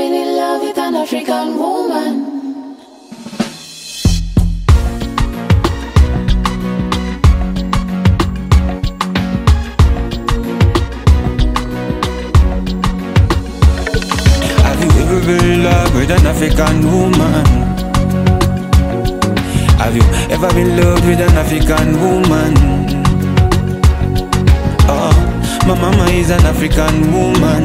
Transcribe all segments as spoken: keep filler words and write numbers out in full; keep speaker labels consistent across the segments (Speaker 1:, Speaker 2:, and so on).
Speaker 1: been in love with an African woman?
Speaker 2: Have you ever been in love with an African woman? Have you ever been loved with an African woman? Oh, my mama is an African woman.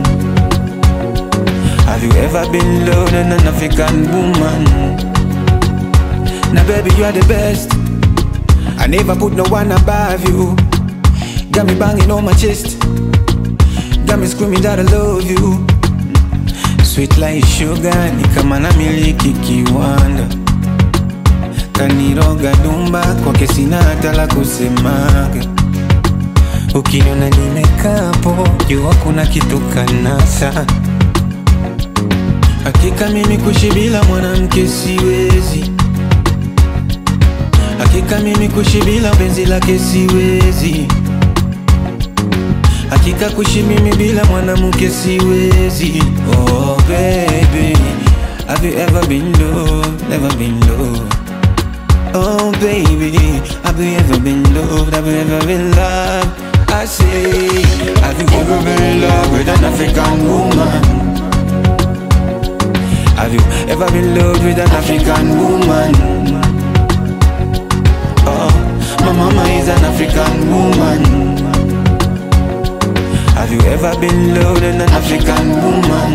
Speaker 2: Have you ever been loved with an African woman? Now baby, you are the best. I never put no one above you. Got me banging on my chest. Got me screaming that I love you. Sweet like sugar, ni kama na miliki kiwanda. Kaniroga dumba, kwake sina hata la kusemaga. Ukiniona nimekaa hapo, jua kuna kitu kanasa. Hakika mimi kuishi bila mwanamke siwezi. Hakika mimi kuishi bila penzi lake siwezi. Hakika kuishi mimi bila mwanamke siwezi. Oh baby, have you ever been loved, never been loved? Oh baby, have you ever been loved, have you ever been loved? I say, have you ever been in love with an African woman? Have you ever been loved with an African woman? Oh, my mama is an African woman. Have you ever been loved with an African woman?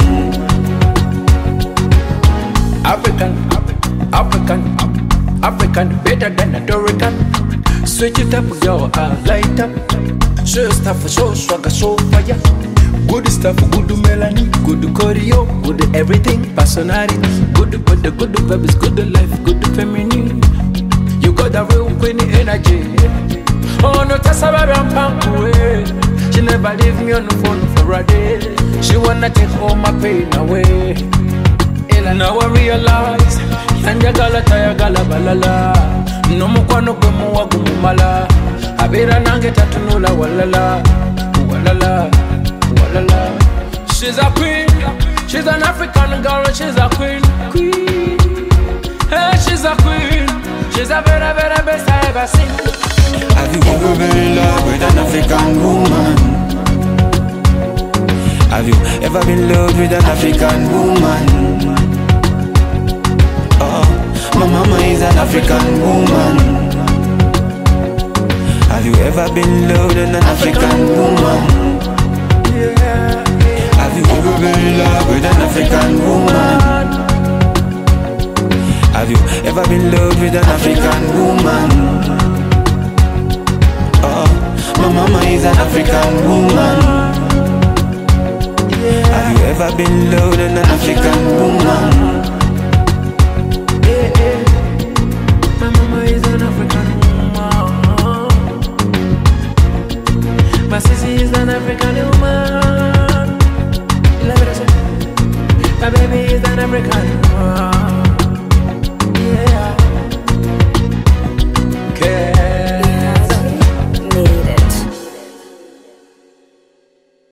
Speaker 3: African, African, African, better than American. Switch it up, girl, I light up. Show stuff, show swagger, show fire. Good stuff, good melody, good choreo, good everything, personality. Good for the good vibes, good life, good feminine. You got a real queen energy. Oh no, that's a ram pump away. She never leave me on the phone for a day. She wanna take all my pain away. And now I realize, Yanja gala taya gala balala. No mukwano gwe muwa gumumala. Abira nange tatunula walala, walala, walala. She's a queen, she's an African girl, she's a queen, queen. Hey, she's a queen, she's a very, very best I ever seen.
Speaker 2: Have you ever been in love with an African woman? Have you ever been loved with an African woman? Oh, my mama is an African woman. Have you ever been loved with an African woman? Have you ever been in love with an African woman? Have you ever been loved with an African woman? Oh, my mama is an African woman. Have you ever been loved with an African woman?
Speaker 3: My mama is an African woman. My sissy is an African woman. My baby is an African woman.